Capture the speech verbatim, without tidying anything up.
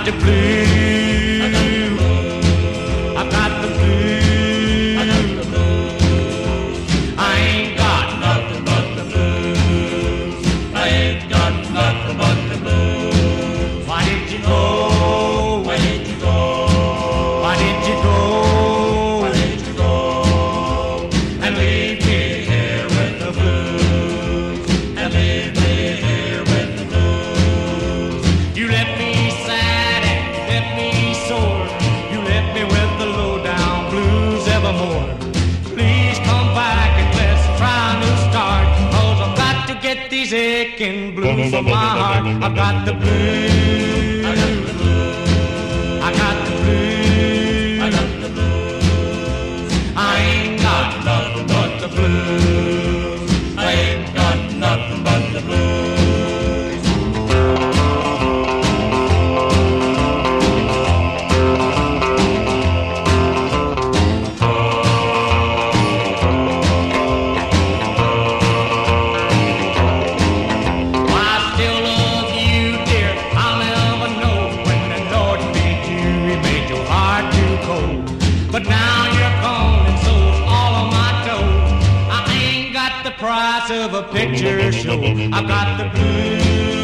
the blues. I got the blues. I ain't got nothing but the blues. I ain't got nothing but the blues. Why did you go? Why did you go? Why did you go? Why did you go? And leave me here with the blues. And leave me here with the blues. You left me sad and left me sore. You left me with the low down blues evermore. Please come back and let's try a new start. Cause I've got to get these aching blues from my heart. I've got the blues. I got the blues. I got the blues. I got the blues. I ain't got nothing but the blues. I ain't got nothing but the blues. I still love you, dear. I'll never know when the Lord made you, He made your heart too cold. But now you're gone and so's all of my dough. I ain't got the price of a picture show. I've got the blues.